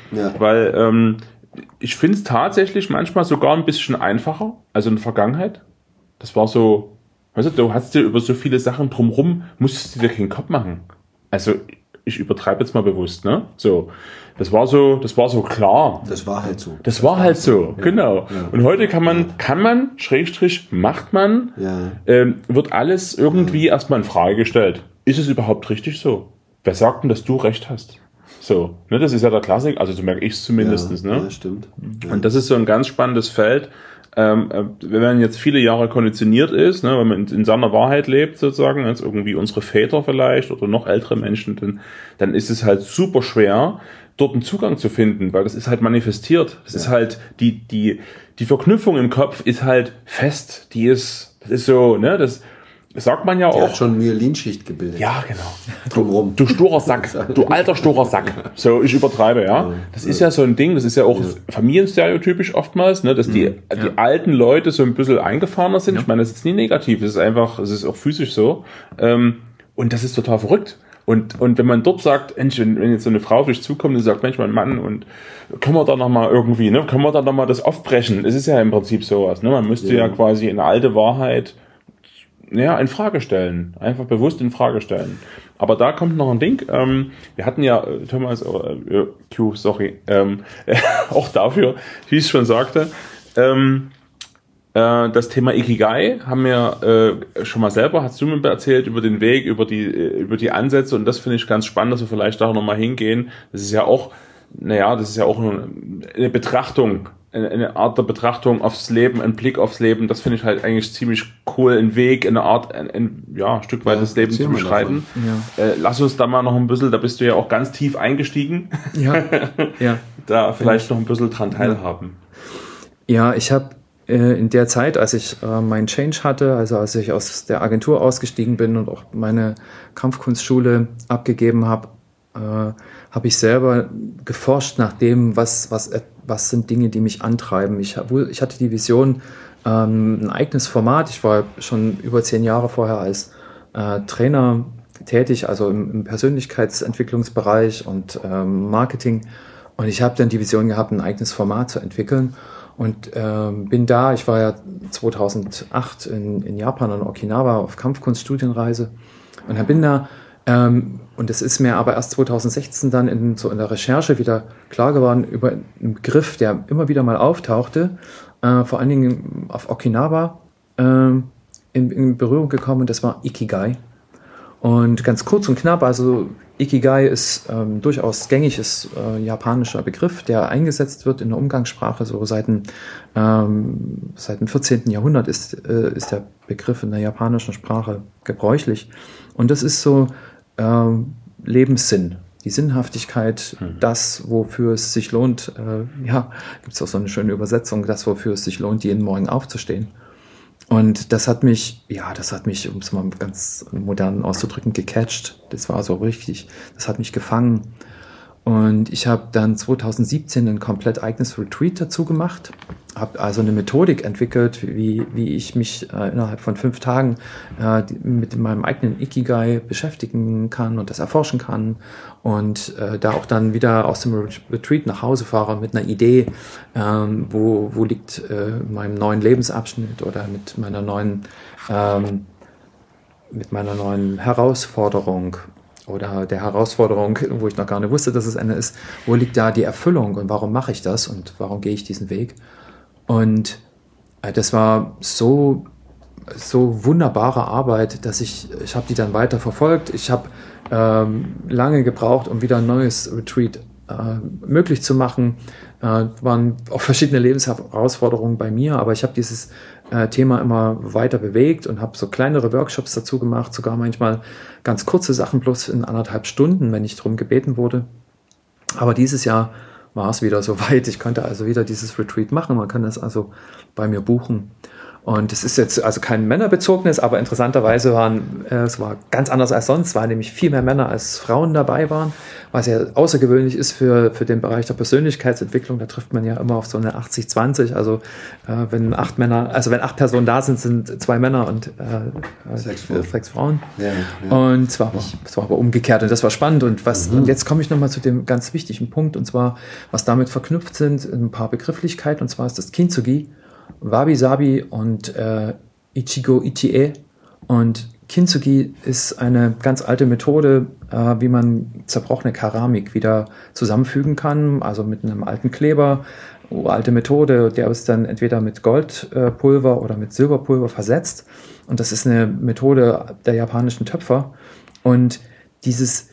ich finde es tatsächlich manchmal sogar ein bisschen einfacher, also in der Vergangenheit. Das war so, weißt du hast dir über so viele Sachen drumherum, musstest du dir keinen Kopf machen. Also, ich übertreibe jetzt mal bewusst, ne? So. Das war so klar. Das war halt so. Das war halt so, genau. Ja. Und heute kann man, Schrägstrich, macht man, wird alles irgendwie erstmal in Frage gestellt. Ist es überhaupt richtig so? Wer sagt denn, dass du recht hast? So, ne, das ist ja der Klassik, also so merke ich es zumindest, ne? Ja, stimmt. Ja. Und das ist so ein ganz spannendes Feld. Wenn man jetzt viele Jahre konditioniert ist, ne, wenn man in seiner Wahrheit lebt sozusagen, als irgendwie unsere Väter vielleicht oder noch ältere Menschen, dann ist es halt super schwer, dort einen Zugang zu finden, weil das ist halt manifestiert. Das ist halt, die Verknüpfung im Kopf ist halt fest, das ist so, ne, das sagt man ja auch. Die hat schon Myelinschicht gebildet. Ja, genau. Drumherum. Du sturer Sack. Du alter sturer Sack. So, ich übertreibe, ja. Das ist ja so ein Ding, das ist ja auch familienstereotypisch oftmals, ne, dass die alten Leute so ein bisschen eingefahrener sind. Ja. Ich meine, das ist nie negativ. Es ist einfach, es ist auch physisch so. Und das ist total verrückt. Und wenn man dort sagt, wenn jetzt so eine Frau auf dich zukommt und sagt, Mensch, mein Mann, und können wir da nochmal irgendwie, ne, können wir da nochmal das aufbrechen? Es ist ja im Prinzip sowas, ne? Man müsste ja quasi eine alte Wahrheit in Frage stellen. Einfach bewusst in Frage stellen. Aber da kommt noch ein Ding. Wir hatten ja, Thomas, auch dafür, wie ich es schon sagte, das Thema Ikigai haben wir schon mal selber, hast du mir erzählt, über den Weg, über die Ansätze, und das finde ich ganz spannend, dass wir vielleicht da nochmal hingehen. Das ist ja auch eine Betrachtung, eine Art der Betrachtung aufs Leben, ein Blick aufs Leben. Das finde ich halt eigentlich ziemlich cool, ein Weg, eine Art, ein Stück weit das Leben zu beschreiten. Ja. Lass uns da mal noch ein bisschen, da bist du ja auch ganz tief eingestiegen. Ja. Da vielleicht noch ein bisschen dran teilhaben. Ja, ich habe in der Zeit, als ich meinen Change hatte, also als ich aus der Agentur ausgestiegen bin und auch meine Kampfkunstschule abgegeben habe, habe ich selber geforscht nach dem, was sind Dinge, die mich antreiben. Ich hatte die Vision, ein eigenes Format. Ich war schon über 10 Jahre vorher als Trainer tätig, also im Persönlichkeitsentwicklungsbereich und Marketing. Und ich habe dann die Vision gehabt, ein eigenes Format zu entwickeln. Und ich war ja 2008 in Japan und Okinawa auf Kampfkunststudienreise und bin da. Und es ist mir aber erst 2016 dann in der Recherche wieder klar geworden über einen Begriff, der immer wieder mal auftauchte, vor allen Dingen auf Okinawa in Berührung gekommen, und das war Ikigai. Und ganz kurz und knapp, also Ikigai ist durchaus gängiges japanischer Begriff, der eingesetzt wird in der Umgangssprache. So seit dem 14. Jahrhundert ist der Begriff in der japanischen Sprache gebräuchlich. Und das ist so Lebenssinn, die Sinnhaftigkeit, das, wofür es sich lohnt, gibt es auch so eine schöne Übersetzung, das, wofür es sich lohnt, jeden Morgen aufzustehen. Und das hat mich, um es mal ganz modern auszudrücken, gecatcht. Das war so richtig, das hat mich gefangen. Und ich habe dann 2017 ein komplett eigenes Retreat dazu gemacht, habe also eine Methodik entwickelt, wie ich mich innerhalb von 5 Tagen mit meinem eigenen Ikigai beschäftigen kann und das erforschen kann, und da auch dann wieder aus dem Retreat nach Hause fahre mit einer Idee, wo liegt meinem neuen Lebensabschnitt oder mit meiner neuen Herausforderung oder der Herausforderung, wo ich noch gar nicht wusste, dass es eine ist, wo liegt da die Erfüllung und warum mache ich das und warum gehe ich diesen Weg? Und das war so so wunderbare Arbeit, dass ich habe die dann weiter verfolgt. Ich habe lange gebraucht, um wieder ein neues Retreat möglich zu machen. Waren auch verschiedene Lebensherausforderungen bei mir, aber ich habe dieses Thema immer weiter bewegt und habe so kleinere Workshops dazu gemacht, sogar manchmal ganz kurze Sachen, bloß in 1,5 Stunden, wenn ich darum gebeten wurde. Aber dieses Jahr war es wieder soweit. Ich konnte also wieder dieses Retreat machen. Man kann das also bei mir buchen. Und es ist jetzt also kein männerbezogenes, aber interessanterweise es war ganz anders als sonst, weil nämlich viel mehr Männer als Frauen dabei waren, was ja außergewöhnlich ist für den Bereich der Persönlichkeitsentwicklung. Da trifft man ja immer auf so eine 80-20, also wenn 8 Personen da sind, sind 2 Männer und 6 Frauen. Ja. Und es war aber umgekehrt und das war spannend. Und jetzt komme ich nochmal zu dem ganz wichtigen Punkt, und zwar, was damit verknüpft sind, ein paar Begrifflichkeiten, und zwar ist das Kintsugi, Wabi-Sabi und Ichigo-Ichie. Und Kintsugi ist eine ganz alte Methode, wie man zerbrochene Keramik wieder zusammenfügen kann, also mit einem alten Kleber, alte Methode, der ist dann entweder mit Goldpulver oder mit Silberpulver versetzt. Und das ist eine Methode der japanischen Töpfer. Und dieses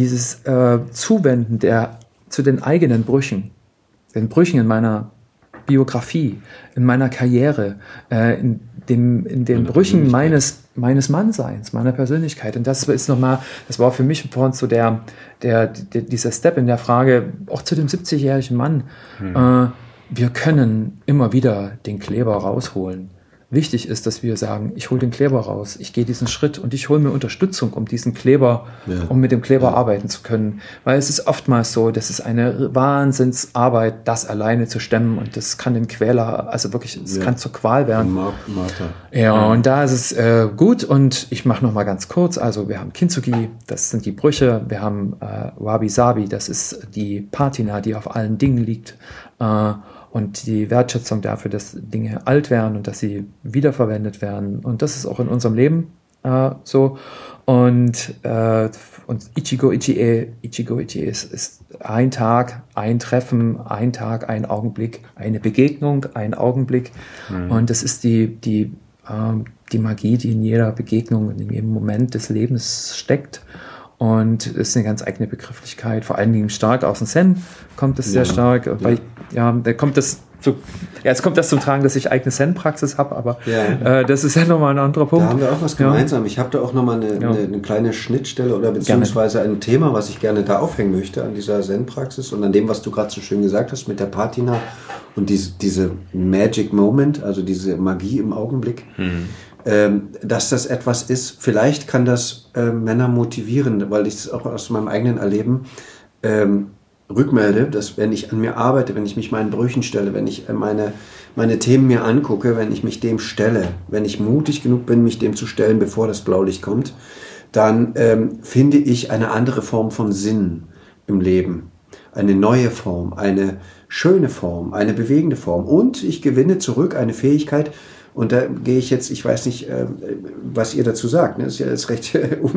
Zuwenden zu den eigenen Brüchen, den Brüchen in meiner Biografie, in meiner Karriere, in den Brüchen meines Mannseins, meiner Persönlichkeit. Und das war für mich vorhin so dieser Step in der Frage, auch zu dem 70-jährigen Mann, wir können immer wieder den Kleber rausholen. Wichtig ist, dass wir sagen, ich hole den Kleber raus, ich gehe diesen Schritt und ich hole mir Unterstützung, um mit dem Kleber arbeiten zu können. Weil es ist oftmals so, das ist eine Wahnsinnsarbeit, das alleine zu stemmen, und das kann den Quäler, also wirklich, es kann zur Qual werden. Und da ist es gut, und ich mache nochmal ganz kurz, also wir haben Kintsugi, das sind die Brüche, wir haben Wabi-Sabi, das ist die Patina, die auf allen Dingen liegt, und die Wertschätzung dafür, dass Dinge alt werden und dass sie wiederverwendet werden. Und das ist auch in unserem Leben so. Und Ichigo-Ichie ist ein Tag, ein Treffen, ein Tag, ein Augenblick, eine Begegnung, ein Augenblick. Und das ist die Magie, die in jeder Begegnung, in jedem Moment des Lebens steckt. Und das ist eine ganz eigene Begrifflichkeit, vor allen Dingen stark aus dem Zen kommt es sehr stark. Weil, jetzt kommt das zum Tragen, dass ich eigene Zen-Praxis habe, aber das ist ja nochmal ein anderer Punkt. Da haben wir auch was gemeinsam. Ich habe da auch nochmal eine kleine Schnittstelle oder beziehungsweise ein Thema, was ich gerne da aufhängen möchte an dieser Zen-Praxis und an dem, was du gerade so schön gesagt hast mit der Patina und diese Magic Moment, also diese Magie im Augenblick. Dass das etwas ist, vielleicht kann das Männer motivieren, weil ich es auch aus meinem eigenen Erleben rückmelde, dass wenn ich an mir arbeite, wenn ich mich meinen Brüchen stelle, wenn ich meine Themen mir angucke, wenn ich mich dem stelle, wenn ich mutig genug bin, mich dem zu stellen, bevor das Blaulicht kommt, dann finde ich eine andere Form von Sinn im Leben. Eine neue Form, eine schöne Form, eine bewegende Form. Und ich gewinne zurück eine Fähigkeit. Und da gehe ich jetzt, ich weiß nicht, was ihr dazu sagt, ne? Das ist ja jetzt recht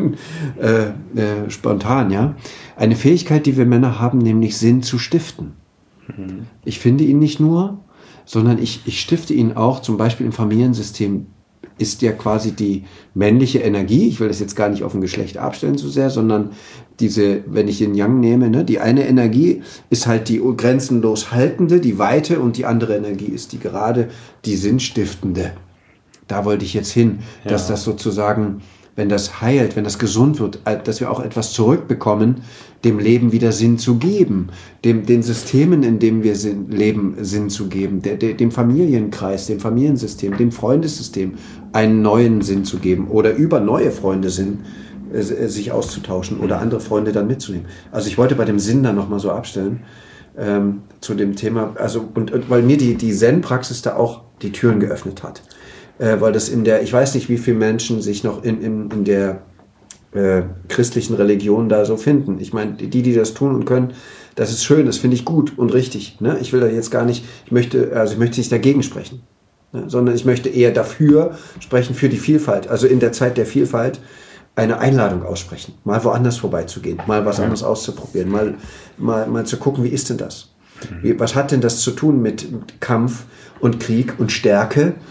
spontan, ja. Eine Fähigkeit, die wir Männer haben, nämlich Sinn zu stiften. Ich finde ihn nicht nur, sondern ich stifte ihn auch, zum Beispiel im Familiensystem ist ja quasi die männliche Energie, ich will das jetzt gar nicht auf ein Geschlecht abstellen so sehr, sondern wenn ich den Yang nehme, ne, die eine Energie ist halt die grenzenlos haltende, die weite, und die andere Energie ist die gerade, die sinnstiftende. Da wollte ich jetzt hin, dass das sozusagen, wenn das heilt, wenn das gesund wird, dass wir auch etwas zurückbekommen, dem Leben wieder Sinn zu geben, den Systemen, in denen wir leben, Sinn zu geben, dem Familienkreis, dem Familiensystem, dem Freundessystem einen neuen Sinn zu geben oder über neue Freunde sich auszutauschen oder andere Freunde dann mitzunehmen. Also ich wollte bei dem Sinn dann nochmal so abstellen zu dem Thema, also und weil mir die Zen-Praxis da auch die Türen geöffnet hat. Weil das ich weiß nicht, wie viele Menschen sich noch in der christlichen Religion da so finden. Ich meine, die das tun und können, das ist schön, das finde ich gut und richtig. Ne? Ich will da jetzt gar nicht, ich möchte nicht dagegen sprechen, ne? Sondern ich möchte eher dafür sprechen, für die Vielfalt. Also in der Zeit der Vielfalt eine Einladung aussprechen, mal woanders vorbeizugehen, mal was anderes auszuprobieren, mal zu gucken, wie ist denn das? Was hat denn das zu tun mit Kampf und Krieg und Stärke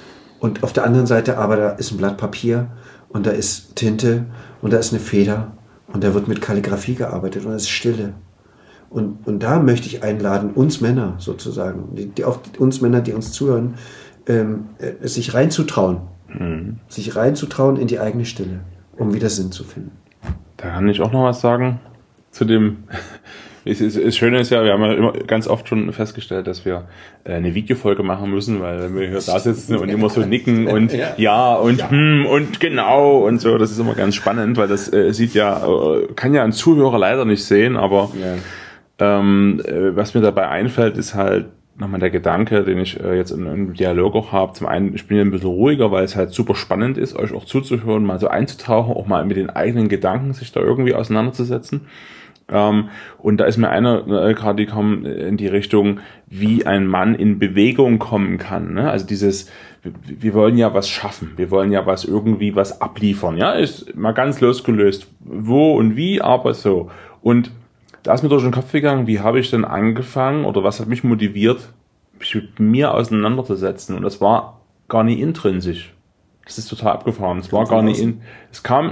Und auf der anderen Seite aber da ist ein Blatt Papier und da ist Tinte und da ist eine Feder und da wird mit Kalligrafie gearbeitet und es ist Stille. Und da möchte ich einladen, uns Männer sozusagen, auch uns Männer, die uns zuhören, sich reinzutrauen. Sich reinzutrauen in die eigene Stille, um wieder Sinn zu finden. Da kann ich auch noch was sagen zu dem. Das Schöne ist ja, wir haben ja immer ganz oft schon festgestellt, dass wir eine Videofolge machen müssen, weil wenn wir hier da sitzen und immer so nicken und und genau und so, das ist immer ganz spannend, weil das kann ja ein Zuhörer leider nicht sehen, aber was mir dabei einfällt, ist halt nochmal der Gedanke, den ich jetzt im Dialog auch habe. Zum einen, ich bin ja ein bisschen ruhiger, weil es halt super spannend ist, euch auch zuzuhören, mal so einzutauchen, auch mal mit den eigenen Gedanken sich da irgendwie auseinanderzusetzen. Und da ist mir einer gerade gekommen in die Richtung, wie ein Mann in Bewegung kommen kann. Ne? Also wir wollen ja was schaffen, wir wollen ja was abliefern. Ja, ist mal ganz losgelöst, wo und wie, aber so. Und da ist mir durch den Kopf gegangen, wie habe ich denn angefangen oder was hat mich motiviert, mich mit mir auseinanderzusetzen. Und das war gar nicht intrinsisch. Das ist total abgefahren. Es war gar nicht es kam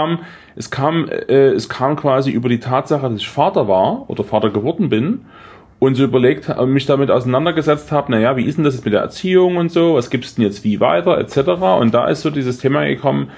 quasi über die Tatsache, dass ich Vater war oder Vater geworden bin und so mich damit auseinandergesetzt habe, naja, wie ist denn das jetzt mit der Erziehung und so, was gibt's denn jetzt wie weiter, etc. Und da ist so dieses Thema gekommen,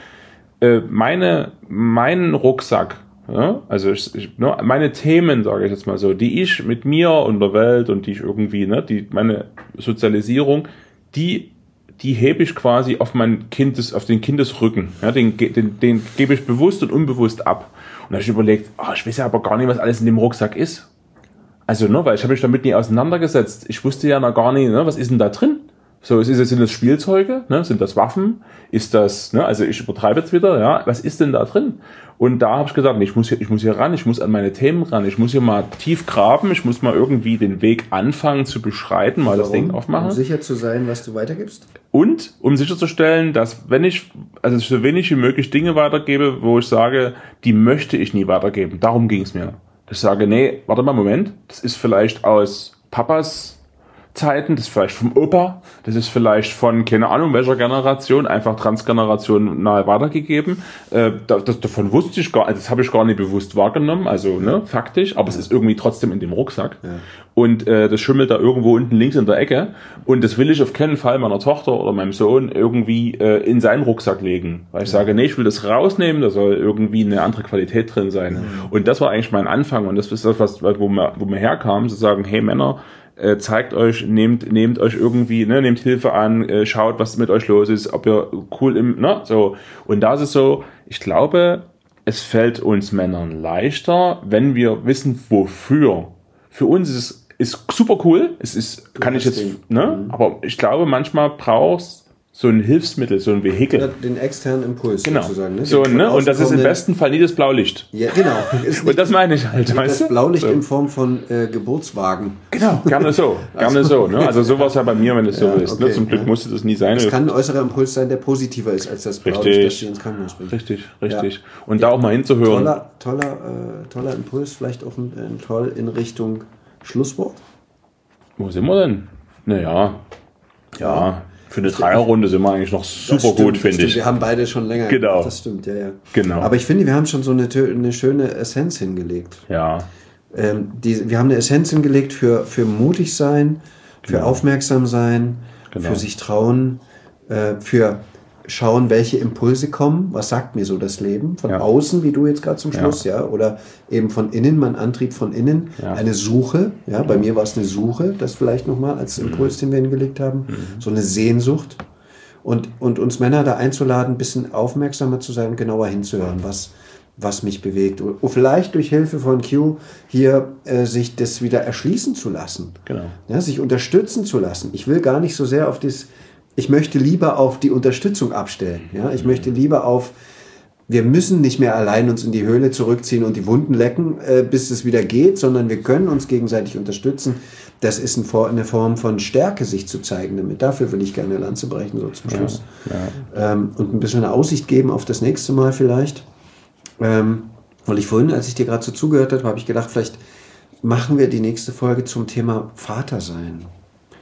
meinen Rucksack, ja, also meine Themen, sage ich jetzt mal so, die ich mit mir und der Welt und die ich irgendwie, meine Sozialisierung, die hebe ich quasi auf auf den Kindesrücken. Ja, den gebe ich bewusst und unbewusst ab. Und da habe ich überlegt, ich weiß ja aber gar nicht, was alles in dem Rucksack ist. Also, weil ich habe mich damit nie auseinandergesetzt. Ich wusste ja noch gar nicht, was ist denn da drin? So, sind das Spielzeuge? Sind das Waffen? Ist das, also ich übertreibe jetzt wieder, ja, was ist denn da drin? Und da habe ich gesagt, ich muss hier ran, ich muss an meine Themen ran, ich muss hier mal tief graben, ich muss mal irgendwie den Weg anfangen zu beschreiten, mal das Ding aufmachen. Um sicher zu sein, was du weitergibst? Und um sicherzustellen, dass wenn ich so wenig wie möglich Dinge weitergebe, wo ich sage, die möchte ich nie weitergeben. Darum ging es mir. Dass ich sage, nee, warte mal, Moment, das ist vielleicht aus Papas Zeiten, das ist vielleicht vom Opa, das ist vielleicht von, keine Ahnung, welcher Generation, einfach transgenerational weitergegeben. Davon wusste ich das habe ich gar nicht bewusst wahrgenommen, also faktisch, aber es ist irgendwie trotzdem in dem Rucksack. Ja. Und das schimmelt da irgendwo unten links in der Ecke und das will ich auf keinen Fall meiner Tochter oder meinem Sohn irgendwie in seinen Rucksack legen. Weil ich sage, nee, ich will das rausnehmen, da soll irgendwie eine andere Qualität drin sein. Ja. Und das war eigentlich mein Anfang und das ist das, wo wir herkamen, zu sagen, hey Männer, zeigt euch, nehmt euch irgendwie, nehmt Hilfe an, schaut, was mit euch los ist, ob ihr cool so. Und da ist es so, ich glaube, es fällt uns Männern leichter, wenn wir wissen, wofür. Für uns ist es super cool, aber ich glaube, manchmal brauchst so ein Hilfsmittel, so ein Vehikel. Ja, den externen Impuls sozusagen. Ne? Und das ist im besten Fall nie das Blaulicht. Ja, genau. Und das meine ich halt, weißt du? Das Blaulicht in Form von Geburtswagen. Genau, gerne so. Ne? Also so war es ja bei mir, wenn es so ist. Okay, Zum Glück musste das nie sein. Es kann ein äußerer Impuls sein, der positiver ist als das Blaulicht, das sie ins Krankenhaus bringt. Richtig. Ja. Und da auch mal hinzuhören. Toller Impuls, vielleicht auch toll in Richtung Schlusswort. Wo sind wir denn? Naja, ja. Für eine Dreierrunde sind wir eigentlich noch super gut, finde ich. Wir haben beide schon länger gemacht, das stimmt, ja. Genau. Aber ich finde, wir haben schon so eine schöne Essenz hingelegt. Ja. Wir haben eine Essenz hingelegt für mutig sein, für aufmerksam sein, für sich trauen, für schauen, welche Impulse kommen, was sagt mir so das Leben, von außen, wie du jetzt gerade zum Schluss, oder eben von innen, mein Antrieb von innen, eine Suche, bei mir war es eine Suche, das vielleicht nochmal als Impuls, den wir hingelegt haben, so eine Sehnsucht und uns Männer da einzuladen, ein bisschen aufmerksamer zu sein, genauer hinzuhören, was mich bewegt, oder vielleicht durch Hilfe von Q hier sich das wieder erschließen zu lassen, sich unterstützen zu lassen. Ich will gar nicht so sehr ich möchte lieber auf die Unterstützung abstellen. Ja? Ich möchte lieber wir müssen nicht mehr allein uns in die Höhle zurückziehen und die Wunden lecken, bis es wieder geht, sondern wir können uns gegenseitig unterstützen. Das ist eine Form von Stärke, sich zu zeigen. Dafür will ich gerne eine Lanze brechen, so zum Schluss. Und ein bisschen eine Aussicht geben auf das nächste Mal vielleicht. Weil ich vorhin, als ich dir gerade so zugehört habe, habe ich gedacht, vielleicht machen wir die nächste Folge zum Thema Vater sein.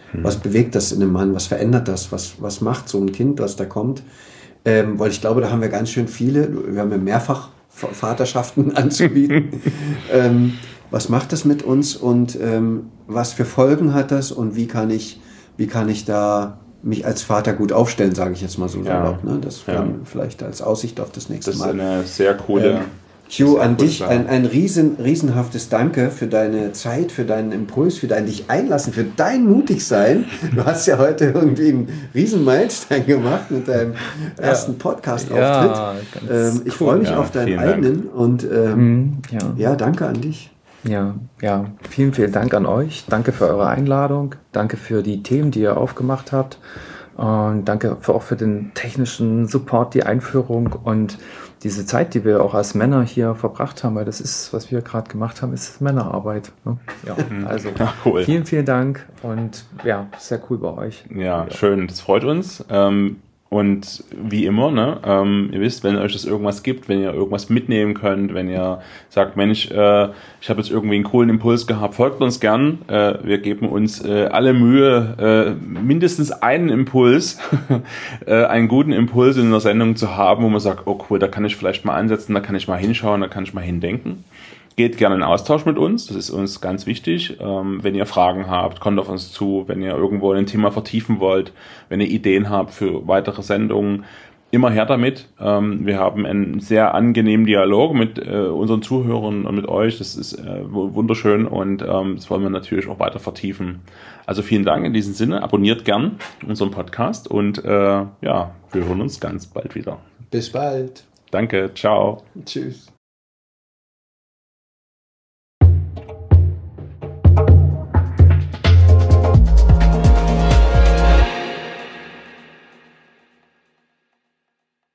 Was bewegt das in einem Mann? Was verändert das? Was macht so ein Kind, das da kommt? Weil ich glaube, da haben wir ganz schön viele. Wir haben ja mehrfach Vaterschaften anzubieten. Was macht das mit uns und was für Folgen hat das und wie kann ich da mich als Vater gut aufstellen, sage ich jetzt mal so. Ja. Ne? Das vielleicht als Aussicht auf das nächste Mal. Das ist eine sehr coole... Hugh, an dich ein riesenhaftes Danke für deine Zeit, für deinen Impuls, für dein dich einlassen, für dein Mutigsein. Du hast ja heute irgendwie einen riesen Meilenstein gemacht mit deinem ersten Podcast-Auftritt. Ja, ich freue mich auf deinen eigenen und danke an dich. Ja, vielen, vielen Dank an euch. Danke für eure Einladung. Danke für die Themen, die ihr aufgemacht habt. Und danke auch für den technischen Support, die Einführung und diese Zeit, die wir auch als Männer hier verbracht haben, weil das ist, was wir gerade gemacht haben, ist Männerarbeit. Ne? Ja, also cool. Vielen, vielen Dank und sehr cool bei euch. Ja, schön, das freut uns. Und wie immer, ne, ihr wisst, wenn euch das irgendwas gibt, wenn ihr irgendwas mitnehmen könnt, wenn ihr sagt, Mensch, ich habe jetzt irgendwie einen coolen Impuls gehabt, folgt uns gern. Wir geben uns alle Mühe, mindestens einen Impuls, einen guten Impuls in der Sendung zu haben, wo man sagt, oh cool, da kann ich vielleicht mal ansetzen, da kann ich mal hinschauen, da kann ich mal hindenken. Geht gerne in Austausch mit uns, das ist uns ganz wichtig. Wenn ihr Fragen habt, kommt auf uns zu. Wenn ihr irgendwo ein Thema vertiefen wollt, wenn ihr Ideen habt für weitere Sendungen, immer her damit. Wir haben einen sehr angenehmen Dialog mit unseren Zuhörern und mit euch. Das ist wunderschön und das wollen wir natürlich auch weiter vertiefen. Also vielen Dank in diesem Sinne. Abonniert gern unseren Podcast und wir hören uns ganz bald wieder. Bis bald. Danke, ciao. Tschüss.